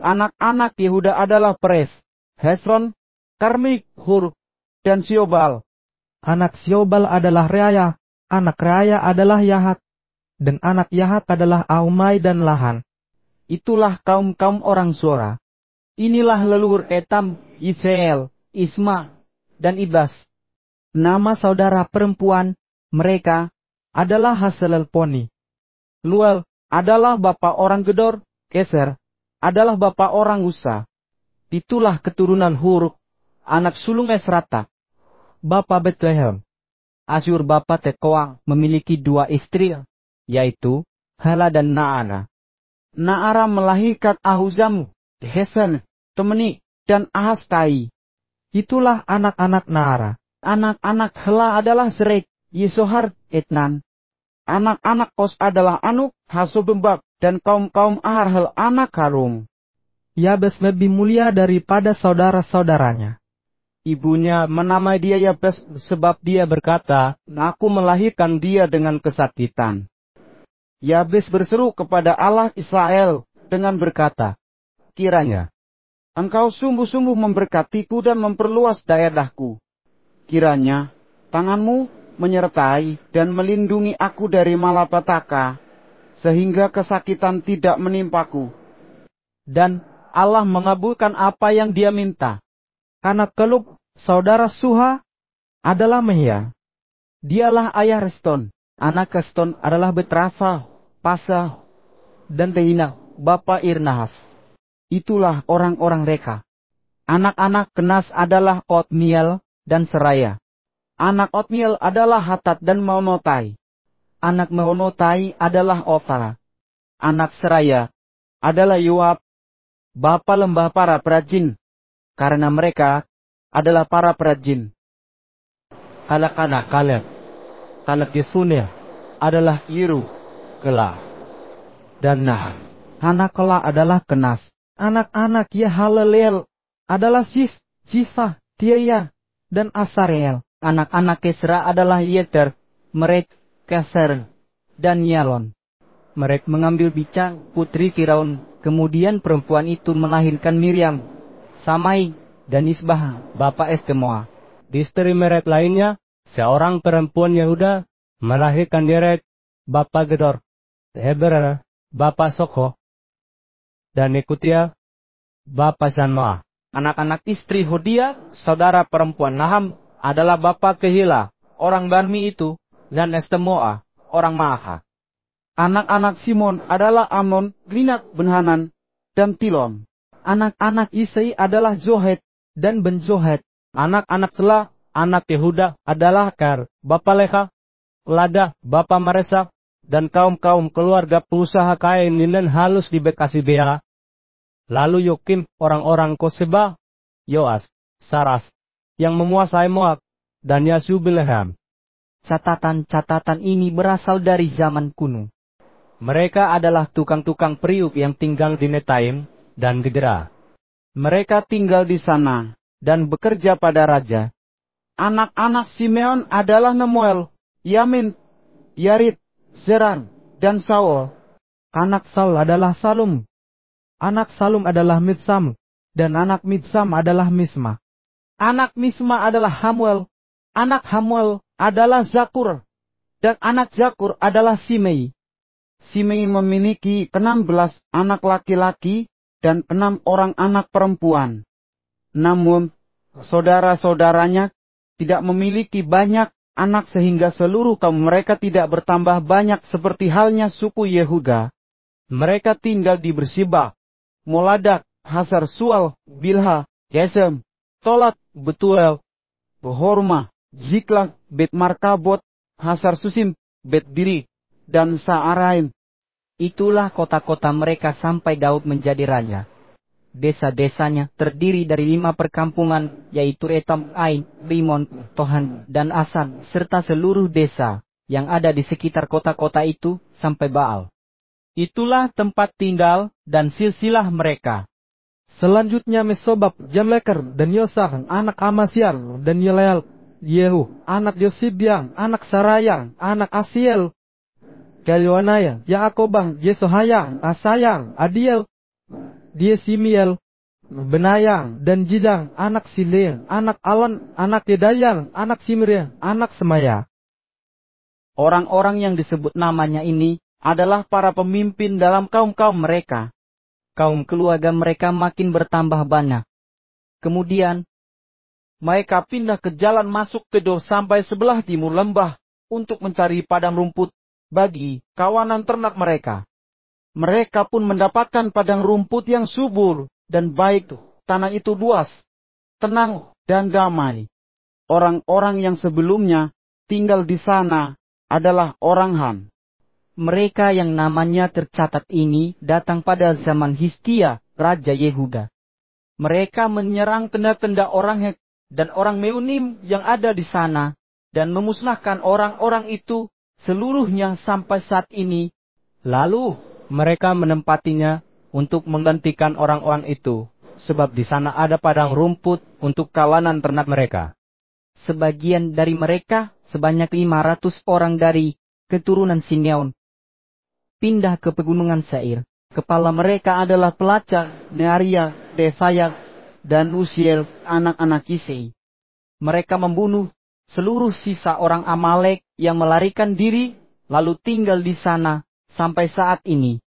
Anak-anak Yehuda adalah Peres, Hesron, Karmi, Hur, dan Siobal. Anak Siobal adalah Reaya, anak Reaya adalah Yahat, dan anak Yahat adalah Aumai dan Lahan. Itulah kaum-kaum orang Zora. Inilah leluhur Etam, Yisrael, Isma, dan Ibas. Nama saudara perempuan mereka adalah Haselelponi. Luel adalah bapa orang Gedor, Keser adalah bapa orang Usa. Itulah keturunan Hur, anak sulung Esrata, Bapa Betlehem. Asyur bapa Tekoa memiliki 2 istri, yaitu Hala dan Naara. Naara melahirkan Ahuzam, Hesen, Temeni, dan Ahastai. Itulah anak-anak Naara. Anak-anak Hela adalah Serek, Yesohar, Etnan. Anak-anak Kos adalah Anuk, Hasobembak, dan kaum-kaum Aharhel anak Harum. Yabes lebih mulia daripada saudara-saudaranya. Ibunya menamai dia Yabes sebab dia berkata, "Aku melahirkan dia dengan kesakitan." Yabes berseru kepada Allah Israel dengan berkata, "Kiranya Engkau sungguh-sungguh memberkatiku dan memperluas daerahku. Kiranya tanganmu menyertai dan melindungi aku dari malapetaka, sehingga kesakitan tidak menimpaku." Dan Allah mengabulkan apa yang dia minta. Anak Kelub, saudara Suha, adalah Mehia. Dialah ayah Reston. Anak Reston adalah Betrasa, Pasa, dan Teina, bapa Irnahas. Itulah orang-orang Reka. Anak-anak Kenas adalah Otniel dan Seraya. Anak Otniel adalah Hatat dan Meonotai. Anak Meonotai adalah Ofa. Anak Seraya adalah Yoab, bapa lembah para perajin, karena mereka adalah para perajin. Anak-anak Kaleb, anak Yesune, adalah Iru, Kela, dan Nah. Anak Kela adalah Kenas. Anak-anak Yehalelel adalah Sifah, Tiaya, dan Asarel. Anak-anak Kesra adalah Yeter, Merek, Keser, dan Yalon. Mereka mengambil Bicang, putri Firaun. Kemudian perempuan itu melahirkan Miriam, Samai, dan Isbah, bapa Estemoa. Di istri Merek lainnya, seorang perempuan Yehuda melahirkan Yeret, bapa Gedor, Heber, bapa Sokho, dan Ikutia, bapa Sanmoa. Anak-anak istri Hodia, saudara perempuan Naham, adalah bapa Kehila, orang Barmi itu, dan Estemoa, orang Maaha. Anak-anak Simon adalah Amon, Linat, Benhanan, dan Tilon. Anak-anak Isai adalah Zohet dan Ben Zohet. Anak-anak Sela, anak Yehuda adalah Kar, bapa Leha, Lada, bapa Maresa, dan kaum-kaum keluarga pengusaha kain linen halus di Bekasi Bea. Lalu Yokim, orang-orang Koseba, Yoas, Saras, yang menguasai Moab, dan Yasubileham. Catatan-catatan ini berasal dari zaman kuno. Mereka adalah tukang-tukang periuk yang tinggal di Netaim dan Gedera. Mereka tinggal di sana dan bekerja pada raja. Anak-anak Simeon adalah Nemuel, Yamin, Yarid, Zeran, dan Saul. Anak Saul adalah Salum. Anak Salum adalah Mitsam, dan anak Mitsam adalah Misma. Anak Misma adalah Hamuel. Anak Hamuel adalah Zakur. Dan anak Zakur adalah Simei. Simei memiliki 16 anak laki-laki dan 6 orang anak perempuan. Namun, saudara-saudaranya tidak memiliki banyak anak sehingga seluruh kaum mereka tidak bertambah banyak seperti halnya suku Yehuda. Mereka tinggal di Bersibah, Moladak, Hasar Sual, Bilha, Gesem, Tolat, Betuel, Horma, Ziklag, Bet Markabot, Hasar Susim, Bet Diri, dan Saaraim. Itulah kota-kota mereka sampai Daud menjadi raja. Desa-desanya terdiri dari 5 perkampungan, yaitu Etam, Ain, Rimon, Tohan, dan Asan, serta seluruh desa yang ada di sekitar kota-kota itu sampai Baal. Itulah tempat tinggal dan silsilah mereka. Selanjutnya Mesobab, Jamleker, dan Yosah, anak Amasiar, dan Yeleel, Yehu, anak Yosibiang, anak Sarayang, anak Asiel, Kelionaya, Yaakobah, Yesohaya, Asayang, Adiel, dia Simiel, Benayang, dan Jidang, anak Sileh, anak Alon, anak Yedayal, anak Simri, anak Semaya. Orang-orang yang disebut namanya ini adalah para pemimpin dalam kaum-kaum mereka. Kaum keluarga mereka makin bertambah banyak. Kemudian, mereka pindah ke jalan masuk Tedoh sampai sebelah timur lembah untuk mencari padang rumput bagi kawanan ternak mereka. Mereka pun mendapatkan padang rumput yang subur dan baik. Tanah itu luas, tenang, dan damai. Orang-orang yang sebelumnya tinggal di sana adalah orang Han. Mereka yang namanya tercatat ini datang pada zaman Hizkia, Raja Yehuda. Mereka menyerang tenda-tenda orang Hek dan orang Meunim yang ada di sana, dan memusnahkan orang-orang itu seluruhnya sampai saat ini. Lalu mereka menempatinya untuk menggantikan orang-orang itu, sebab di sana ada padang rumput untuk kawanan ternak mereka. Sebagian dari mereka, sebanyak 500 orang dari keturunan Simeon, pindah ke pegunungan Seir. Kepala mereka adalah pelacak Nearia, Desaya, dan Usiel, anak-anak Kisei. Mereka membunuh seluruh sisa orang Amalek yang melarikan diri, lalu tinggal di sana sampai saat ini.